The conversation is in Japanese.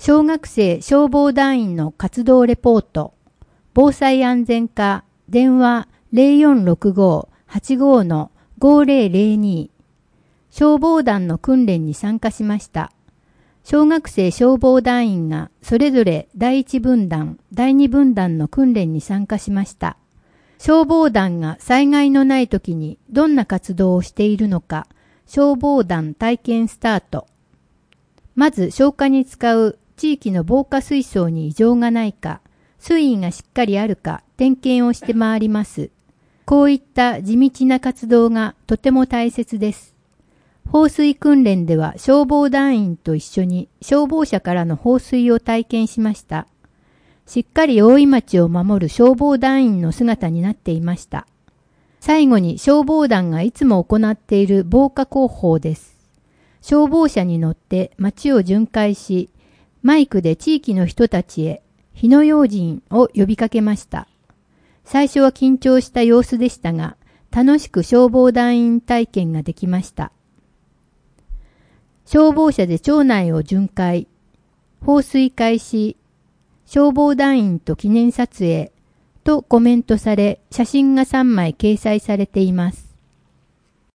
小学生消防団員の活動レポート。防災安全課、電話0465-85-5002。消防団の訓練に参加しました。小学生消防団員がそれぞれ第1分団、第2分団の訓練に参加しました。消防団が災害のない時にどんな活動をしているのか、消防団体験スタート。まず消火に使う地域の防火水槽に異常がないか、水位がしっかりあるか点検をして回ります。こういった地道な活動がとても大切です。放水訓練では消防団員と一緒に消防車からの放水を体験しました。しっかり大井町を守る消防団員の姿になっていました。最後に消防団がいつも行っている防火広報です。消防車に乗って町を巡回し、マイクで地域の人たちへ火の用心を呼びかけました。最初は緊張した様子でしたが、楽しく消防団員体験ができました。消防車で町内を巡回、放水開始、消防団員と記念撮影とコメントされ、写真が3枚掲載されています。